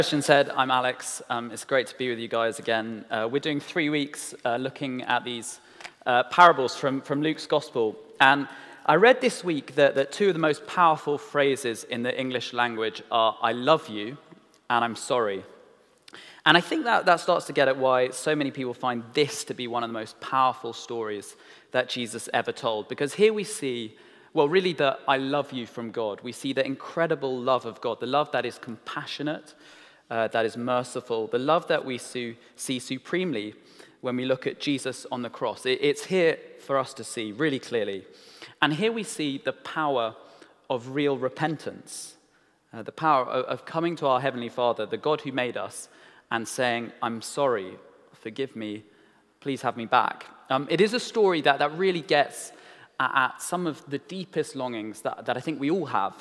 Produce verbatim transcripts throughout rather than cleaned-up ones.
Christian said, I'm Alex. Um, it's great to be with you guys again. Uh, we're doing three weeks uh, looking at these uh, parables from, from Luke's Gospel. And I read this week that, that two of the most powerful phrases in the English language are, I love you and I'm sorry. And I think that, that starts to get at why so many people find this to be one of the most powerful stories that Jesus ever told. Because here we see, well, really the I love you from God. We see the incredible love of God, the love that is compassionate, uh, that is merciful, the love that we su- see supremely when we look at Jesus on the cross. It, it's here for us to see really clearly. And here we see the power of real repentance, uh, the power of, of coming to our Heavenly Father, the God who made us, and saying, I'm sorry, forgive me, please have me back. Um, it is a story that, that really gets at, at some of the deepest longings that, that I think we all have.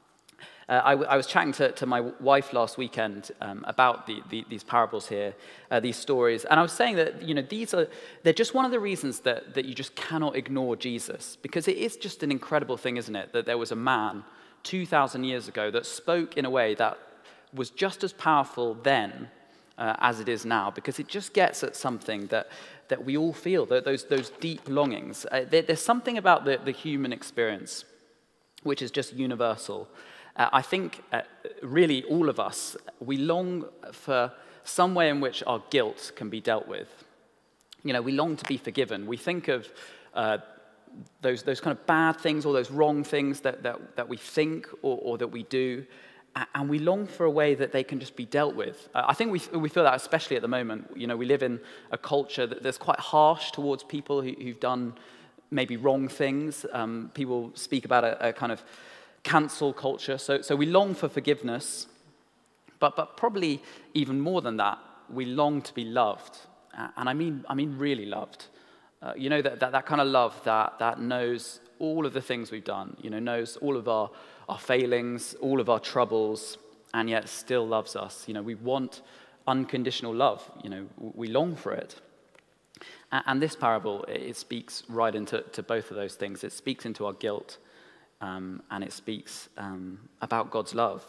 Uh, I, I was chatting to, to my wife last weekend um, about the, the, these parables here, uh, these stories, and I was saying that, you know, these are, they're just one of the reasons that, that you just cannot ignore Jesus, because it is just an incredible thing, isn't it, that there was a man two thousand years ago that spoke in a way that was just as powerful then uh, as it is now, because it just gets at something that, that we all feel, that those, those deep longings. Uh, there, there's something about the, the human experience which is just universal. Uh, I think uh, really all of us, we long for some way in which our guilt can be dealt with. You know, we long to be forgiven. We think of uh, those those kind of bad things or those wrong things that, that, that we think or, or that we do, and we long for a way that they can just be dealt with. Uh, I think we we feel that especially at the moment. You know, we live in a culture that, that's quite harsh towards people who, who've done maybe wrong things. Um, people speak about a, a kind of cancel culture, so so we long for forgiveness, but but probably even more than that, we long to be loved, uh, and I mean I mean really loved. Uh, you know, that, that that kind of love that that knows all of the things we've done, you know, knows all of our our failings, all of our troubles, and yet still loves us. You know, we want unconditional love. You know, we long for it. And, and this parable, it speaks right into to both of those things. It speaks into our guilt. Um, and it speaks um, about God's love.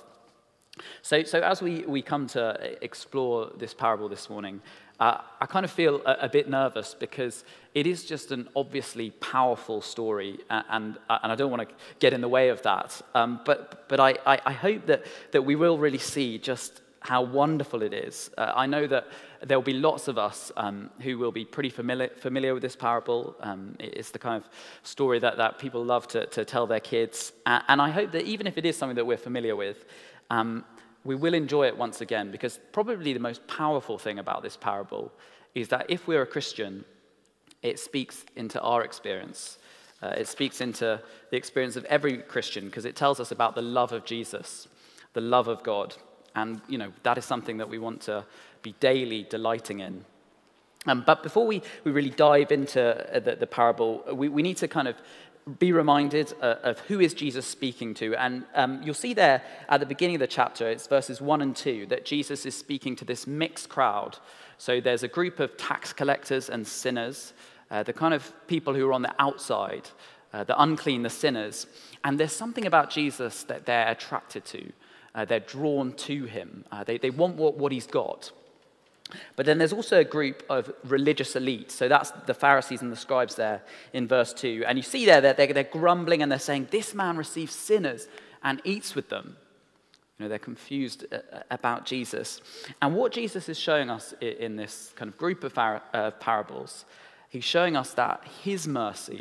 So, so as we, we come to explore this parable this morning, uh, I kind of feel a, a bit nervous because it is just an obviously powerful story, and and, and I don't want to get in the way of that. Um, but but I, I, I hope that, that we will really see just how wonderful it is. Uh, I know that there will be lots of us um, who will be pretty familiar familiar with this parable. Um, it's the kind of story that, that people love to, to tell their kids. Uh, and I hope that even if it is something that we're familiar with, um, we will enjoy it once again, because probably the most powerful thing about this parable is that if we're a Christian, it speaks into our experience. Uh, it speaks into the experience of every Christian, because it tells us about the love of Jesus, the love of God. And, you know, that is something that we want to be daily delighting in. Um, but before we, we really dive into the, the parable, we, we need to kind of be reminded uh, of who is Jesus speaking to. And um, you'll see there at the beginning of the chapter, it's verses one and two, that Jesus is speaking to this mixed crowd. So there's a group of tax collectors and sinners, uh, the kind of people who are on the outside, uh, the unclean, the sinners. And there's something about Jesus that they're attracted to. Uh, they're drawn to him. Uh, they, they want what, what he's got. But then there's also a group of religious elites. So that's the Pharisees and the scribes there in verse two. And you see there that they're, they're grumbling and they're saying, this man receives sinners and eats with them. You know, they're confused about Jesus. And what Jesus is showing us in this kind of group of uh, parables, he's showing us that his mercy,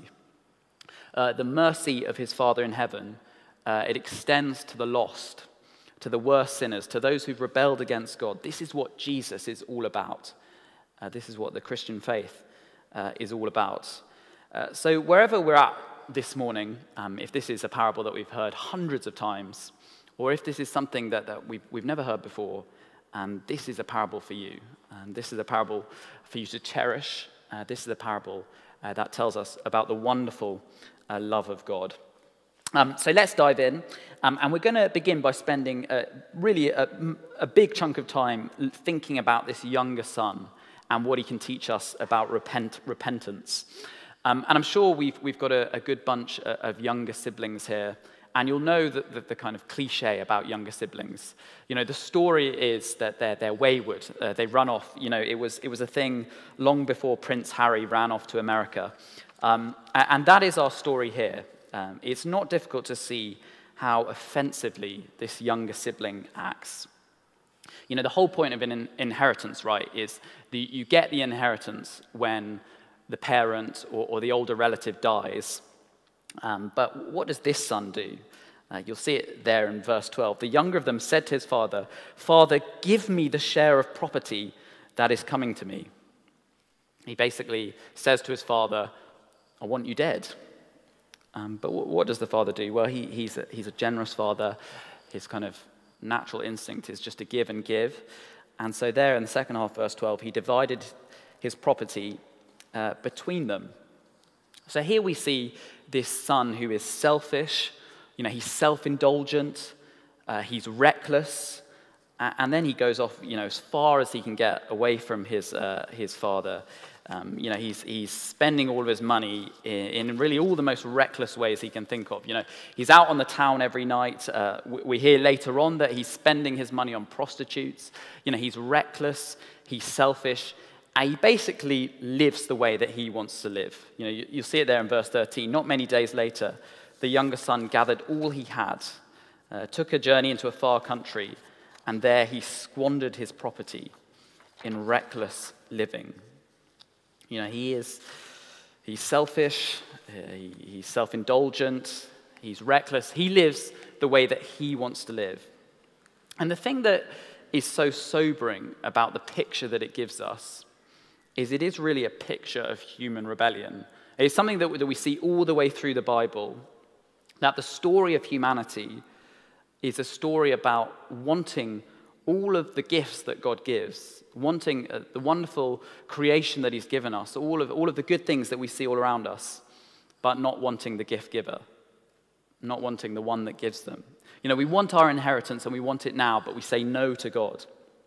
uh, the mercy of his Father in heaven, uh, it extends to the lost, to the worst sinners, to those who've rebelled against God. This is what Jesus is all about. Uh, this is what the Christian faith uh, is all about. Uh, so wherever we're at this morning, um, if this is a parable that we've heard hundreds of times, or if this is something that, that we've, we've never heard before, um, this is a parable for you. And this is a parable for you to cherish. Uh, this is a parable uh, that tells us about the wonderful uh, love of God. Um, so let's dive in, um, and we're going to begin by spending uh, really a, a big chunk of time thinking about this younger son and what he can teach us about repent, repentance. Um, and I'm sure we've, we've got a, a good bunch of younger siblings here, and you'll know that the, the kind of cliche about younger siblings. You know, the story is that they're, they're wayward. Uh, they run off. You know, it was, it was a thing long before Prince Harry ran off to America. Um, and that is our story here. Um, it's not difficult to see how offensively this younger sibling acts. You know, the whole point of an in- inheritance, right, is the, you get the inheritance when the parent or, or the older relative dies. Um, but what does this son do? Uh, you'll see it there in verse twelve. The younger of them said to his father, "Father, give me the share of property that is coming to me." He basically says to his father, "I want you dead." Um, but w- what does the father do? Well, he, he's, a, he's a generous father. His kind of natural instinct is just to give and give. And so there in the second half, verse twelve, he divided his property uh, between them. So here we see this son who is selfish, you know, he's self-indulgent, uh, he's reckless, uh, and then he goes off, you know, as far as he can get away from his uh, his father. Um, you know, he's he's spending all of his money in, in really all the most reckless ways he can think of. You know, he's out on the town every night. Uh, we, we hear later on that he's spending his money on prostitutes. You know, he's reckless, he's selfish, and he basically lives the way that he wants to live. You know, you, you'll see it there in verse thirteen. Not many days later, the younger son gathered all he had, uh, took a journey into a far country, and there he squandered his property in reckless living. You know, he is, he's selfish, uh, he, he's self-indulgent, he's reckless. He lives the way that he wants to live. And the thing that is so sobering about the picture that it gives us is it is really a picture of human rebellion. It's something that, that we see all the way through the Bible, that the story of humanity is a story about wanting all of the gifts that God gives, wanting uh, the wonderful creation that he's given us, all of, all of the good things that we see all around us, but not wanting the gift giver, not wanting the one that gives them. You know, we want our inheritance and we want it now, but we say no to God.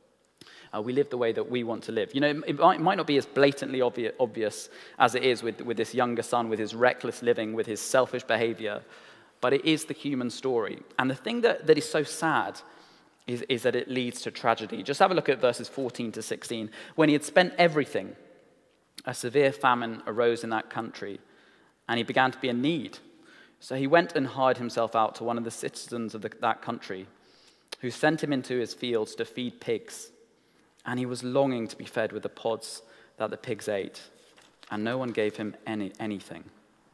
Uh, we live the way that we want to live. You know, it, it might, might not be as blatantly obvious, obvious as it is with, with this younger son, with his reckless living, with his selfish behavior, but it is the human story. And the thing that, that is so sad Is, is that it leads to tragedy. Just have a look at verses fourteen to sixteen. When he had spent everything, a severe famine arose in that country, and he began to be in need. So he went and hired himself out to one of the citizens of the, that country, who sent him into his fields to feed pigs. And he was longing to be fed with the pods that the pigs ate, and no one gave him any anything.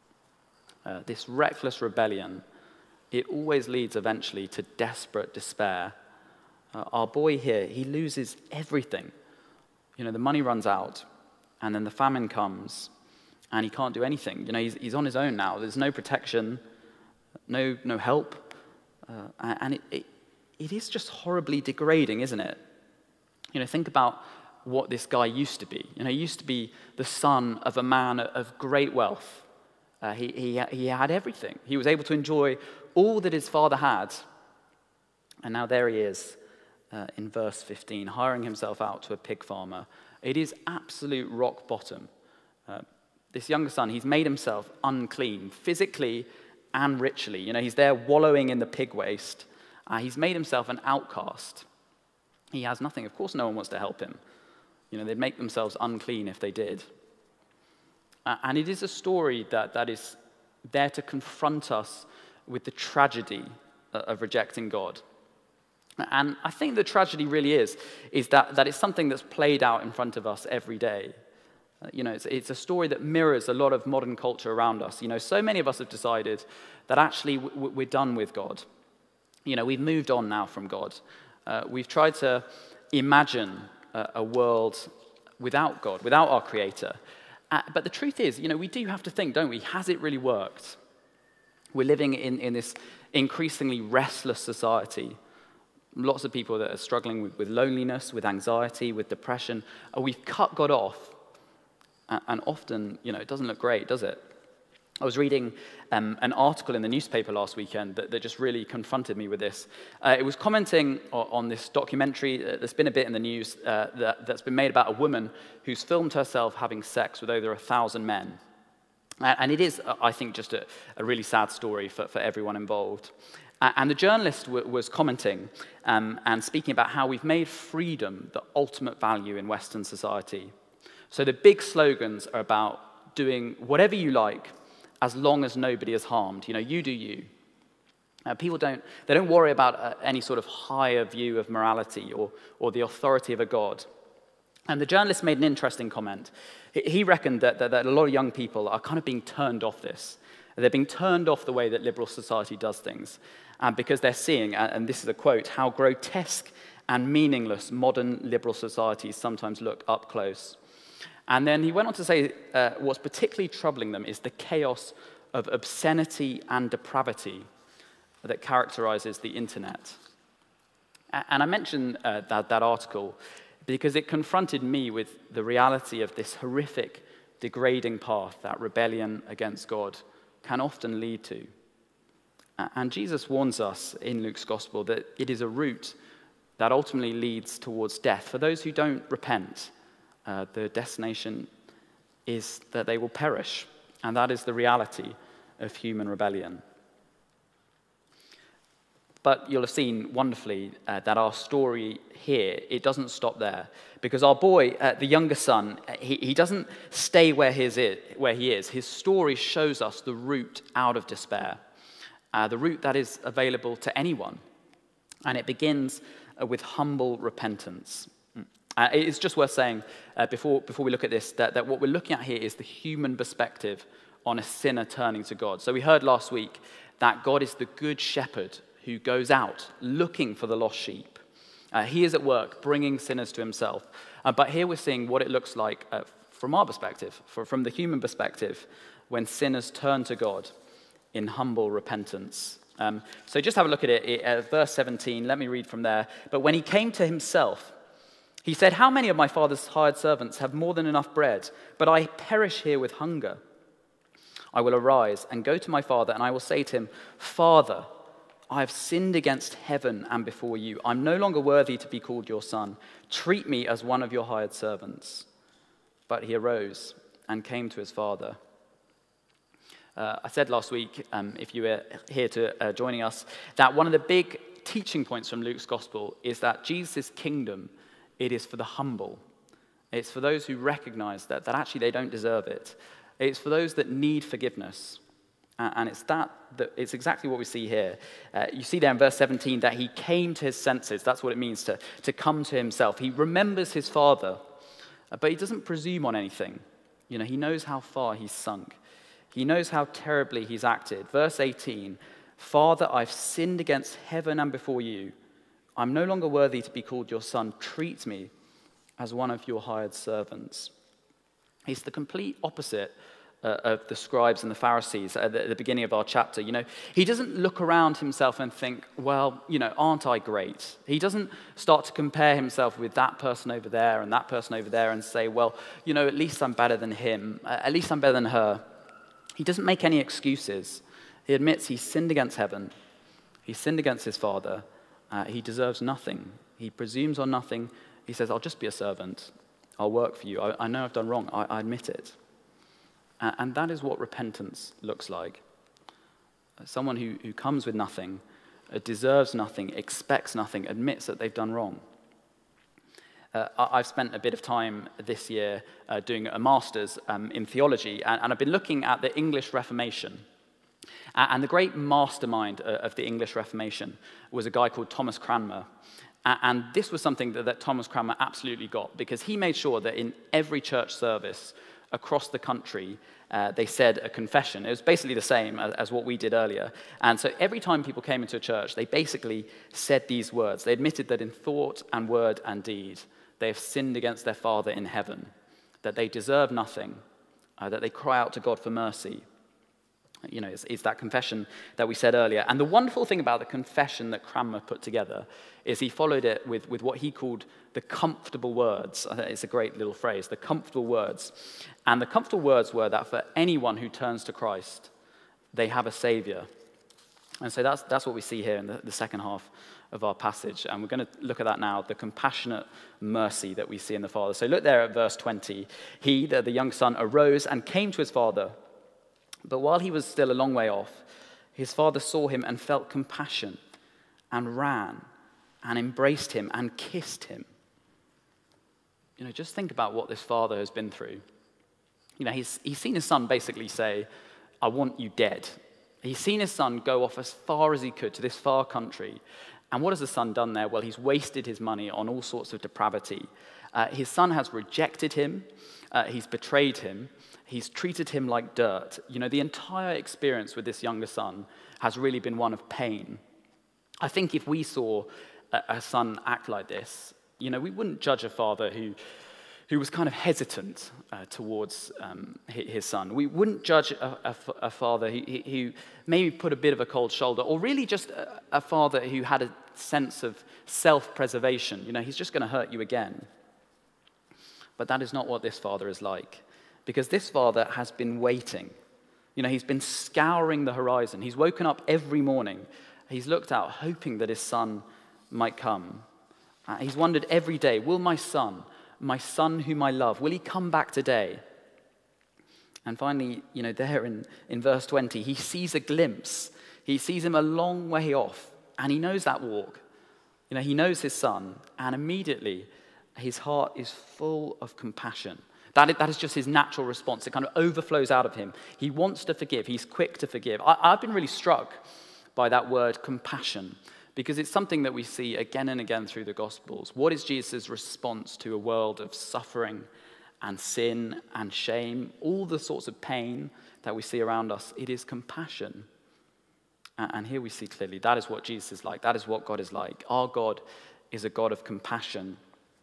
Uh, this reckless rebellion, it always leads eventually to desperate despair. Uh, our boy here, he loses everything. You know, the money runs out, and then the famine comes, and he can't do anything. You know, he's, he's on his own now. There's no protection, no no help, uh, and it, it it is just horribly degrading, isn't it? You know, think about what this guy used to be. You know, he used to be the son of a man of great wealth. Uh, he he he had everything. He was able to enjoy all that his father had, and now there he is. Uh, in verse fifteen, hiring himself out to a pig farmer. It is absolute rock bottom. Uh, this younger son, he's made himself unclean, physically and ritually. You know, he's there wallowing in the pig waste. Uh, he's made himself an outcast. He has nothing. Of course, no one wants to help him. You know, they'd make themselves unclean if they did. Uh, and it is a story that, that is there to confront us with the tragedy of rejecting God. And I think the tragedy really is, is that, that it's something that's played out in front of us every day. Uh, you know, it's, it's a story that mirrors a lot of modern culture around us. You know, so many of us have decided that actually w- we're done with God. You know, we've moved on now from God. Uh, we've tried to imagine a, a world without God, without our Creator. Uh, but the truth is, you know, we do have to think, don't we? Has it really worked? We're living in, in this increasingly restless society. Lots of people that are struggling with, with loneliness, with anxiety, with depression. Uh, we've cut God off. And, and often, you know, it doesn't look great, does it? I was reading um, an article in the newspaper last weekend that, that just really confronted me with this. Uh, it was commenting on, on this documentary that's been a bit in the news uh, that, that's been made about a woman who's filmed herself having sex with over a thousand men. And it is, I think, just a, a really sad story for, for everyone involved. And the journalist w- was commenting um, and speaking about how we've made freedom the ultimate value in Western society. So the big slogans are about doing whatever you like as long as nobody is harmed. You know, you do you. Uh, people don't, they don't worry about uh, any sort of higher view of morality or, or the authority of a god. And the journalist made an interesting comment. He, he reckoned that, that, that a lot of young people are kind of being turned off this. They're being turned off the way that liberal society does things. Uh, because they're seeing, and this is a quote, how grotesque and meaningless modern liberal societies sometimes look up close. And then he went on to say uh, what's particularly troubling them is the chaos of obscenity and depravity that characterizes the internet. And I mention uh, that, that article because it confronted me with the reality of this horrific, degrading path that rebellion against God can often lead to. And Jesus warns us in Luke's gospel that it is a route that ultimately leads towards death. For those who don't repent, uh, the destination is that they will perish. And that is the reality of human rebellion. But you'll have seen wonderfully uh, that our story here, it doesn't stop there. Because our boy, uh, the younger son, he, he doesn't stay where he, is, where he is. His story shows us the route out of despair, uh, the route that is available to anyone. And it begins uh, with humble repentance. Uh, it's just worth saying, uh, before, before we look at this, that, that what we're looking at here is the human perspective on a sinner turning to God. So we heard last week that God is the good shepherd who goes out looking for the lost sheep. Uh, he is at work bringing sinners to himself. Uh, but here we're seeing what it looks like uh, from our perspective, for, from the human perspective, when sinners turn to God in humble repentance. Um, so just have a look at it, it uh, verse seventeen, let me read from there. But when he came to himself, he said, "How many of my father's hired servants have more than enough bread, but I perish here with hunger? I will arise and go to my father, and I will say to him, 'Father, I have sinned against heaven and before you. I'm no longer worthy to be called your son. Treat me as one of your hired servants.' But he arose and came to his father." Uh, I said last week, um, if you were here to uh, joining us, that one of the big teaching points from Luke's gospel is that Jesus' kingdom, it is for the humble. It's for those who recognize that, that actually they don't deserve it. It's for those that need forgiveness. And it's that, that it's exactly what we see here. Uh, you see there in verse seventeen that he came to his senses. That's what it means to, to come to himself. He remembers his father, but he doesn't presume on anything. You know, he knows how far he's sunk. He knows how terribly he's acted. Verse eighteen, "Father, I've sinned against heaven and before you. I'm no longer worthy to be called your son. Treat me as one of your hired servants." It's the complete opposite Uh, of the scribes and the Pharisees at the, at the beginning of our chapter. You know, he doesn't look around himself and think, well, you know, aren't I great? He doesn't start to compare himself with that person over there and that person over there and say, well, you know, at least I'm better than him. Uh, at least I'm better than her. He doesn't make any excuses. He admits he's sinned against heaven. He's sinned against his father. Uh, he deserves nothing. He presumes on nothing. He says, I'll just be a servant. I'll work for you. I, I know I've done wrong. I, I admit it. And that is what repentance looks like. Someone who, who comes with nothing, deserves nothing, expects nothing, admits that they've done wrong. Uh, I've spent a bit of time this year uh, doing a master's um, in theology, and, and I've been looking at the English Reformation. And the great mastermind of the English Reformation was a guy called Thomas Cranmer. And this was something that, that Thomas Cranmer absolutely got, because he made sure that in every church service across the country, uh, they said a confession. It was basically the same as, as what we did earlier. And so every time people came into a church, they basically said these words. They admitted that in thought and word and deed, they have sinned against their Father in heaven, that they deserve nothing, uh, that they cry out to God for mercy. You know, it's, it's that confession that we said earlier. And the wonderful thing about the confession that Cranmer put together is he followed it with, with what he called the comfortable words. I think it's a great little phrase, the comfortable words. And the comfortable words were that for anyone who turns to Christ, they have a Savior. And so that's, that's what we see here in the, the second half of our passage. And we're going to look at that now, the compassionate mercy that we see in the Father. So look there at verse twenty. He, the, the young son, arose and came to his father. But while he was still a long way off, his father saw him and felt compassion and ran and embraced him and kissed him. You know, just think about what this father has been through. You know, he's, he's seen his son basically say, I want you dead. He's seen his son go off as far as he could to this far country. And what has the son done there? Well, he's wasted his money on all sorts of depravity. Uh, his son has rejected him. Uh, he's betrayed him. He's treated him like dirt. You know, the entire experience with this younger son has really been one of pain. I think if we saw a, a son act like this, you know, we wouldn't judge a father who, who was kind of hesitant uh, towards um, his son. We wouldn't judge a, a, a father who, who maybe put a bit of a cold shoulder, or really just a, a father who had a sense of self-preservation. You know, he's just going to hurt you again. But that is not what this father is like, because this father has been waiting. You know, he's been scouring the horizon. He's woken up every morning. He's looked out, hoping that his son might come. Uh, he's wondered every day, will my son, my son whom I love, will he come back today? And finally, you know, there in, in verse twenty, he sees a glimpse. He sees him a long way off, and he knows that walk. You know, he knows his son, and immediately his heart is full of compassion. That is, that is just his natural response. It kind of overflows out of him. He wants to forgive. He's quick to forgive. I, I've been really struck by that word compassion, because it's something that we see again and again through the Gospels. What is Jesus' response to a world of suffering and sin and shame, all the sorts of pain that we see around us? It is compassion. And here we see clearly that is what Jesus is like. That is what God is like. Our God is a God of compassion.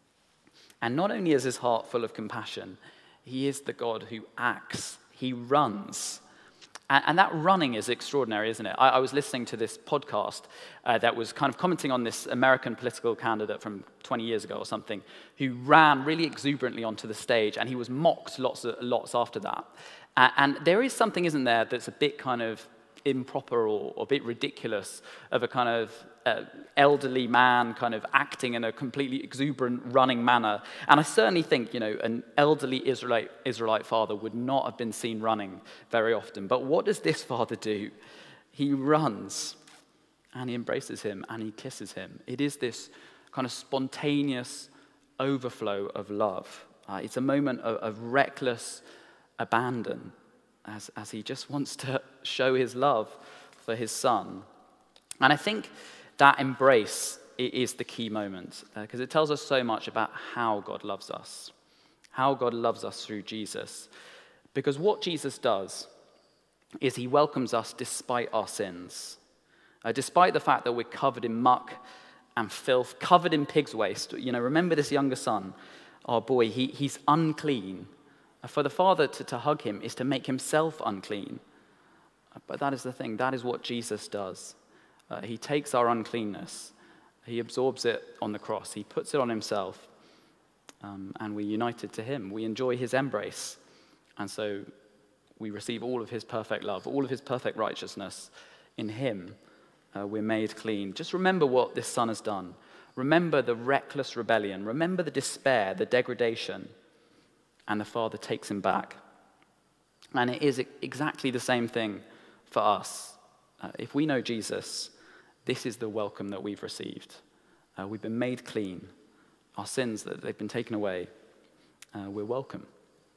And not only is his heart full of compassion, he is the God who acts. He runs. And that running is extraordinary, isn't it? I was listening to this podcast uh, that was kind of commenting on this American political candidate from twenty years ago or something, who ran really exuberantly onto the stage, and he was mocked lots, of, lots after that. Uh, and there is something, isn't there, that's a bit kind of improper or, or a bit ridiculous of a kind of uh, elderly man kind of acting in a completely exuberant running manner. And I certainly think, you know, an elderly Israelite, Israelite father would not have been seen running very often. But what does this father do? He runs, and he embraces him, and he kisses him. It is this kind of spontaneous overflow of love. Uh, it's a moment of, of reckless abandon, as, as he just wants to show his love for his son. And I think that embrace is the key moment, because uh, it tells us so much about how God loves us, how God loves us through Jesus. Because what Jesus does is he welcomes us despite our sins, uh, despite the fact that we're covered in muck and filth, covered in pig's waste. You know, remember this younger son, our boy, he, he's unclean. For the father to, to hug him is to make himself unclean. But that is the thing. That is what Jesus does. Uh, he takes our uncleanness. He absorbs it on the cross. He puts it on himself. Um, and we're united to him. We enjoy his embrace. And so we receive all of his perfect love, all of his perfect righteousness. In him, uh, we're made clean. Just remember what this son has done. Remember the reckless rebellion. Remember the despair, the degradation. And the Father takes him back. And it is exactly the same thing for us. Uh, if we know Jesus, this is the welcome that we've received. Uh, we've been made clean. Our sins, that they've been taken away. Uh, we're welcome.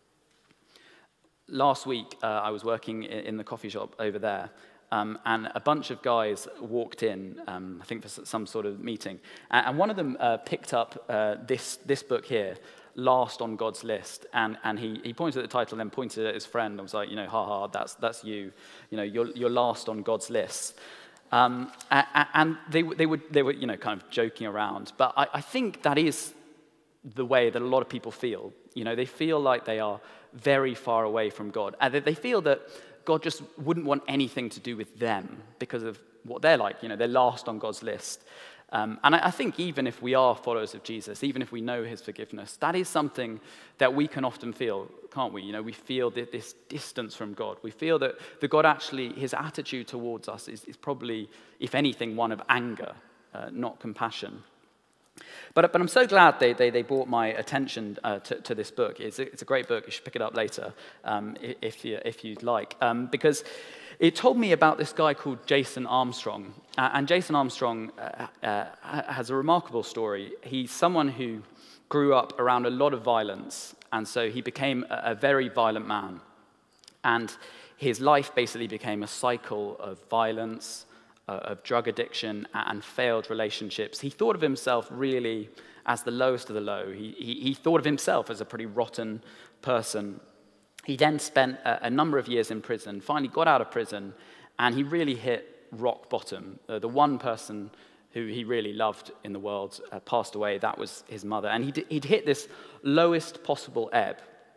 Last week, uh, I was working in the coffee shop over there, um, and a bunch of guys walked in, um, I think for some sort of meeting, and one of them uh, picked up uh, this, this book here, Last on God's List, and, and he, he pointed at the title and then pointed at his friend and was like, you know, ha ha, that's, that's you, you know, you're, you're last on God's list. Um, and they, they, would, they were, you know, kind of joking around, but I, I think that is the way that a lot of people feel. You know, they feel like they are very far away from God, and they feel that God just wouldn't want anything to do with them because of what they're like. You know, they're last on God's list. Um, and I, I think even if we are followers of Jesus, even if we know his forgiveness, that is something that we can often feel, can't we? You know, we feel th- this distance from God. We feel that the God actually, his attitude towards us is, is probably, if anything, one of anger, uh, not compassion. But, but I'm so glad they, they, they brought my attention uh, to, to this book. It's a, it's a great book. You should pick it up later um, if, you, if you'd like. Um, because it told me about this guy called Jason Armstrong. Uh, and Jason Armstrong uh, uh, has a remarkable story. He's someone who grew up around a lot of violence, and so he became a, a very violent man. And his life basically became a cycle of violence, uh, of drug addiction, and failed relationships. He thought of himself really as the lowest of the low. He, he, he thought of himself as a pretty rotten person. He then spent a, a number of years in prison, finally got out of prison, and he really hit rock bottom. Uh, the one person who he really loved in the world uh, passed away. That was his mother. And he'd, he'd hit this lowest possible ebb.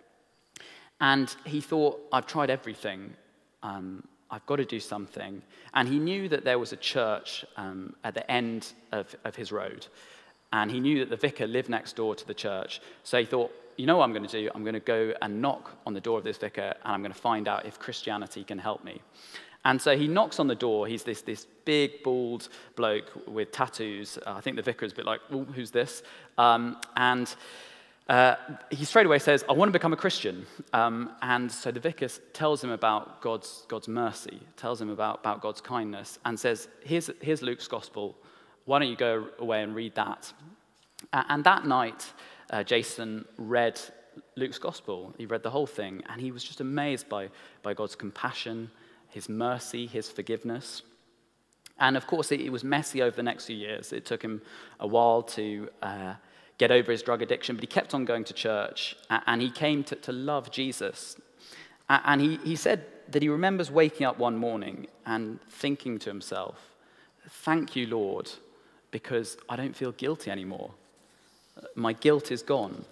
And he thought, I've tried everything. Um, I've got to do something. And he knew that there was a church um, at the end of, of his road. And he knew that the vicar lived next door to the church. So he thought, you know what I'm going to do? I'm going to go and knock on the door of this vicar, and I'm going to find out if Christianity can help me. And so he knocks on the door. He's this, this big, bald bloke with tattoos. Uh, I think the vicar's a bit like, oh, who's this? Um, and uh, he straight away says, I want to become a Christian. Um, and so the vicar tells him about God's, God's mercy, tells him about, about God's kindness, and says, here's, here's Luke's gospel. Why don't you go away and read that? Uh, and that night, uh, Jason read Luke's gospel. He read the whole thing, and he was just amazed by, by God's compassion, his mercy, his forgiveness. And of course, it, it was messy over the next few years. It took him a while to uh, get over his drug addiction, but he kept on going to church, and he came to, to love Jesus. And he, he said that he remembers waking up one morning and thinking to himself, thank you, Lord, because I don't feel guilty anymore. My guilt is gone.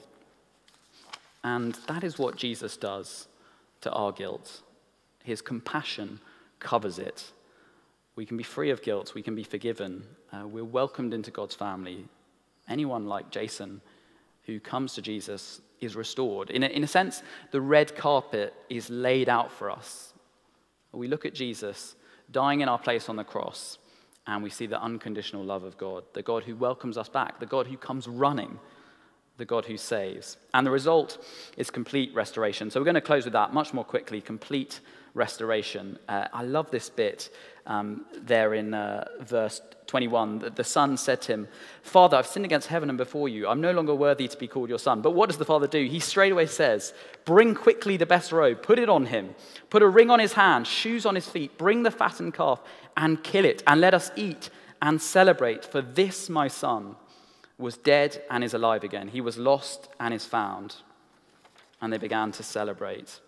And that is what Jesus does to our guilt. His compassion covers it. We can be free of guilt. We can be forgiven. Uh, we're welcomed into God's family. Anyone like Jason who comes to Jesus is restored. In a, in a sense, the red carpet is laid out for us. We look at Jesus dying in our place on the cross, and we see the unconditional love of God, the God who welcomes us back, the God who comes running, the God who saves. And the result is complete restoration. So we're going to close with that much more quickly, complete restoration. Uh, I love this bit um, there in uh, verse twenty-one. The, the son said to him, Father, I've sinned against heaven and before you. I'm no longer worthy to be called your son. But what does the father do? He straight away says, bring quickly the best robe, put it on him, put a ring on his hand, shoes on his feet, bring the fattened calf and kill it, and let us eat and celebrate. For this my son was dead and is alive again. He was lost and is found. And they began to celebrate.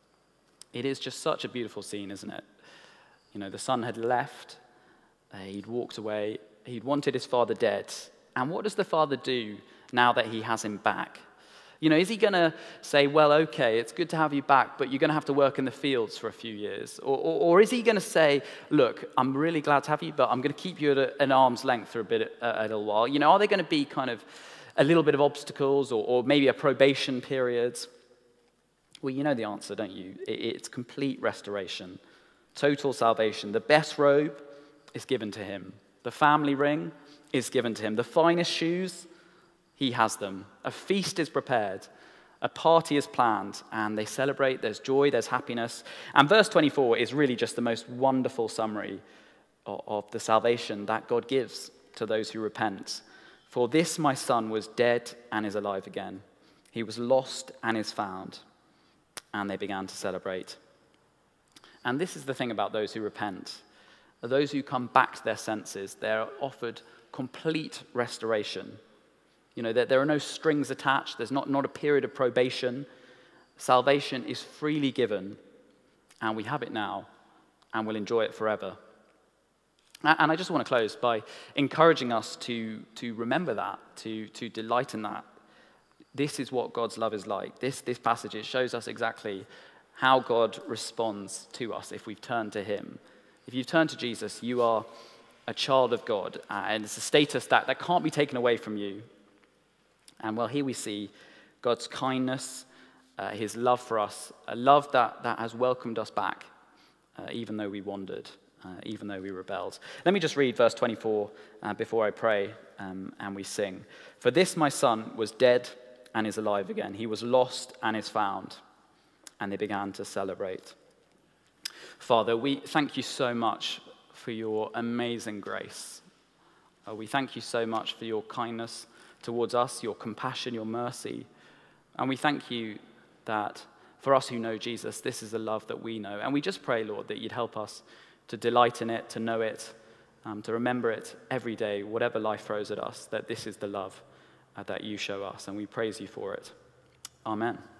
It is just such a beautiful scene, isn't it? You know, the son had left, uh, he'd walked away, he'd wanted his father dead. And what does the father do now that he has him back? You know, is he going to say, well, okay, it's good to have you back, but you're going to have to work in the fields for a few years? Or, or, or is he going to say, look, I'm really glad to have you, but I'm going to keep you at a, an arm's length for a bit, a, a little while? You know, are there going to be kind of a little bit of obstacles or, or maybe a probation period? Well, you know the answer, don't you? It, it's complete restoration, total salvation. The best robe is given to him. The family ring is given to him. The finest shoes, he has them. A feast is prepared. A party is planned, and they celebrate. There's joy, there's happiness. And verse twenty-four is really just the most wonderful summary of, of the salvation that God gives to those who repent. For this my son was dead and is alive again. He was lost and is found. And they began to celebrate. And this is the thing about those who repent. Those who come back to their senses, they're offered complete restoration. You know, there, there are no strings attached. There's not, not a period of probation. Salvation is freely given, and we have it now, and we'll enjoy it forever. And I just want to close by encouraging us to, to remember that, to, to delight in that. This is what God's love is like. This, this passage, it shows us exactly how God responds to us if we've turned to him. If you've turned to Jesus, you are a child of God, uh, and it's a status that, that can't be taken away from you. And well, here we see God's kindness, uh, his love for us, a love that, that has welcomed us back, uh, even though we wandered. uh, even though we rebelled. Let me just read verse twenty-four uh, before I pray um, and we sing. For this my son was dead and is alive again. He was lost and is found. And they began to celebrate. Father, we thank you so much for your amazing grace. Uh, we thank you so much for your kindness towards us, your compassion, your mercy. And we thank you that for us who know Jesus, this is the love that we know. And we just pray, Lord, that you'd help us to delight in it, to know it, um, to remember it every day, whatever life throws at us, that this is the love uh, that you show us. And we praise you for it. Amen.